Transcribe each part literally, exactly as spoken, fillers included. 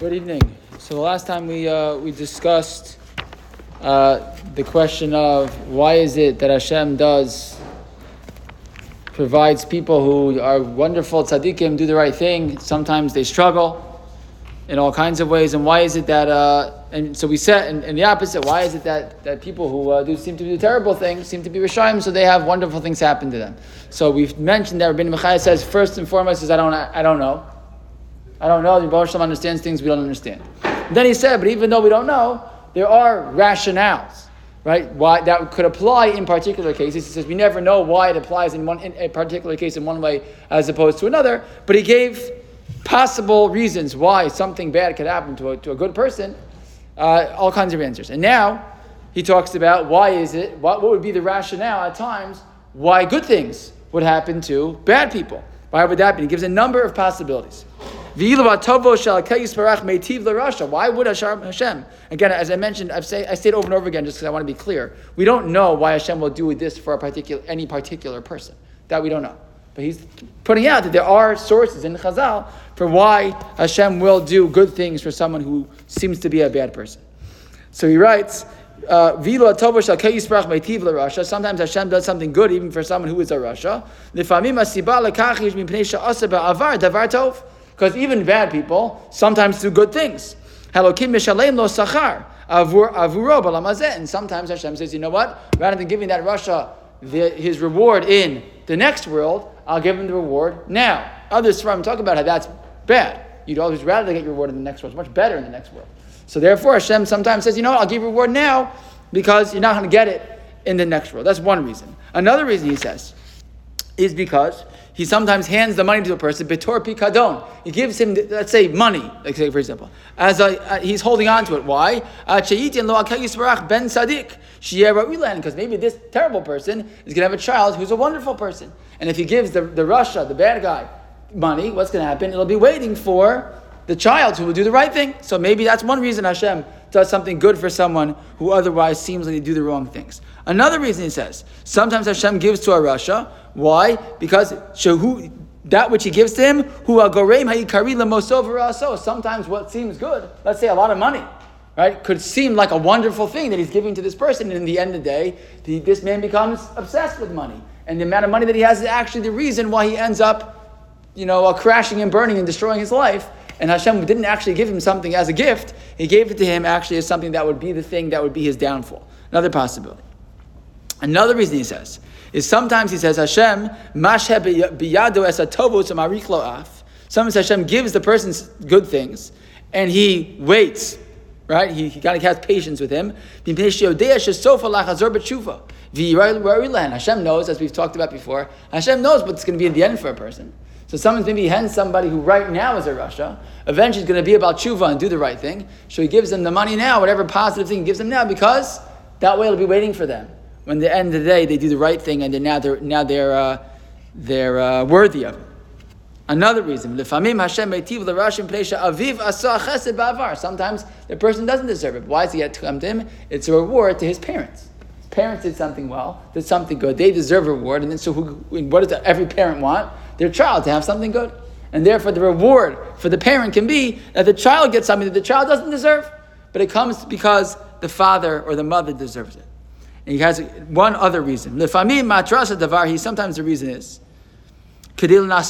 Good evening. So the last time we uh, we discussed uh, the question of why is it that Hashem does provides people who are wonderful tzaddikim, do the right thing. Sometimes they struggle in all kinds of ways, and why is it that? Uh, and so we said, and, and the opposite. Why is it that, that people who uh, do seem to do terrible things seem to be rishayim, so they have wonderful things happen to them? So we've mentioned that Rabbeinu Mechaya says first and foremost is I don't I don't know. I don't know. The Baruch Shalom understands things we don't understand. And then he said, but even though we don't know, there are rationales, right? Why that could apply in particular cases. He says we never know why it applies in one in a particular case in one way as opposed to another. But he gave possible reasons why something bad could happen to a, to a good person. Uh, all kinds of answers. And now he talks about why is it? What, what would be the rationale at times why good things would happen to bad people? Why would that be? He gives a number of possibilities. Why would Hashem, again, as I mentioned, I've say, I say it over and over again just because I want to be clear. We don't know why Hashem will do this for a particular, any particular person. That we don't know. But he's putting out that there are sources in Chazal for why Hashem will do good things for someone who seems to be a bad person. So he writes, uh, sometimes Hashem does something good even for someone who is a rasha. Because even bad people sometimes do good things. And sometimes Hashem says, you know what? Rather than giving that rasha the, his reward in the next world, I'll give him the reward now. Others from talk about how that's bad. You'd always rather get your reward in the next world. It's much better in the next world. So therefore Hashem sometimes says, you know what? I'll give you reward now because you're not going to get it in the next world. That's one reason. Another reason he says is because he sometimes hands the money to a person, betor pikadon. He gives him, let's say, money, like say for example, as a, uh, he's holding on to it. Why? Ben Sadiq. Because maybe this terrible person is going to have a child who's a wonderful person. And if he gives the, the rasha, the bad guy, money, what's going to happen? It'll be waiting for the child who will do the right thing. So maybe that's one reason Hashem does something good for someone who otherwise seems like they do the wrong things. Another reason he says, sometimes Hashem gives to a rasha. Why? Because who, that which he gives to him, who agorem ha'ikari lemosov v'raso. Sometimes what seems good, let's say a lot of money, right, could seem like a wonderful thing that he's giving to this person. And in the end of the day, the, this man becomes obsessed with money. And the amount of money that he has is actually the reason why he ends up, you know, uh, crashing and burning and destroying his life. And Hashem didn't actually give him something as a gift. He gave it to him actually as something that would be the thing that would be his downfall. Another possibility. Another reason he says is sometimes he says Hashem masheh biyado es hatovo marich lo af. Sometimes Hashem gives the person good things and he waits, right? He, he kind of has patience with him. Hashem knows, as we've talked about before, Hashem knows what's going to be in the end for a person. So someone's maybe hands somebody who right now is a rasha, eventually is going to be about tshuva and do the right thing. So he gives them the money now, whatever positive thing he gives them now, because that way it'll be waiting for them. When at the end of the day they do the right thing and they're now they're now they're uh, they're uh, worthy of it. Another reason, sometimes the person doesn't deserve it. Why does he have to come to him? It's a reward to his parents. His parents did something well, did something good. They deserve a reward, and then so who, what does every parent want? Their child to have something good. And therefore the reward for the parent can be that the child gets something that the child doesn't deserve, but it comes because the father or the mother deserves it. And he has one other reason. He sometimes the reason is so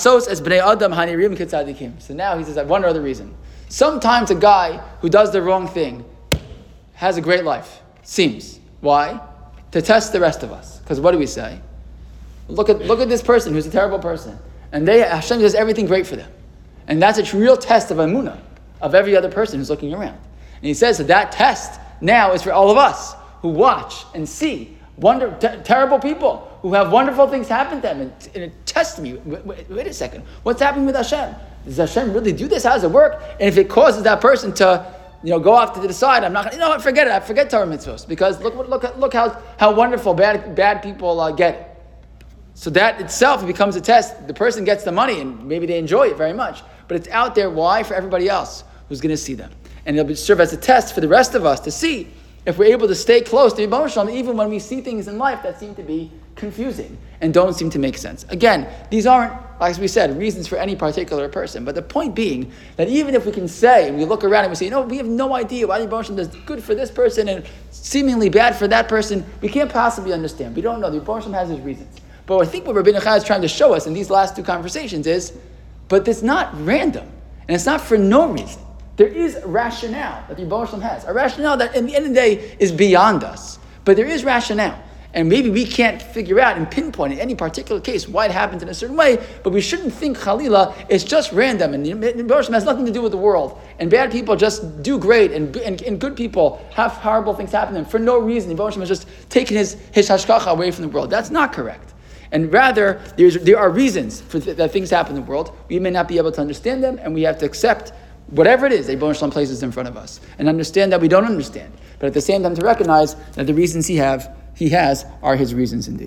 now he says that one other reason. Sometimes a guy who does the wrong thing has a great life. Seems. Why? To test the rest of us. Because what do we say? Look at look at this person who's a terrible person. And they Hashem does everything great for them. And that's a real test of emunah of every other person who's looking around. And he says that that test now is for all of us who watch and see wonder t- terrible people who have wonderful things happen to them, and, and it tests me. Wait, wait, wait a second, what's happening with Hashem? Does Hashem really do this? How does it work? And if it causes that person to, you know, go off to the side, I'm not going. You know what? Forget it. I forget Torah mitzvos because look, look, look how how wonderful bad bad people uh, get it. So that itself becomes a test. The person gets the money and maybe they enjoy it very much, but it's out there. Why? For everybody else who's going to see them, and it'll serve as a test for the rest of us to see if we're able to stay close to Yibam Shalom, even when we see things in life that seem to be confusing and don't seem to make sense. Again, these aren't like we said, reasons for any particular person. But the point being that even if we can say, and we look around and we say, no, we have no idea why the Rebbeinu Shalom does good for this person and seemingly bad for that person, we can't possibly understand. We don't know. The Rebbeinu Shalom has his reasons. But I think what Rabbeinu Chai is trying to show us in these last two conversations is, but it's not random. And it's not for no reason. There is a rationale that the Rebbeinu Shalom has. A rationale that, at the end of the day, is beyond us. But there is rationale. And maybe we can't figure out and pinpoint in any particular case why it happens in a certain way, but we shouldn't think, Khalila, it's just random. And the Rebbeinu Shalom has nothing to do with the world. And bad people just do great, and, and, and good people have horrible things happen to them for no reason. The Rebbeinu Shalom has just taken his, his hashkacha away from the world. That's not correct. And rather, there's, there are reasons for th- that things happen in the world. We may not be able to understand them, and we have to accept whatever it is that Rebbeinu Shalom places in front of us, and understand that we don't understand. But at the same time, to recognize that the reasons he have, he has are his reasons indeed.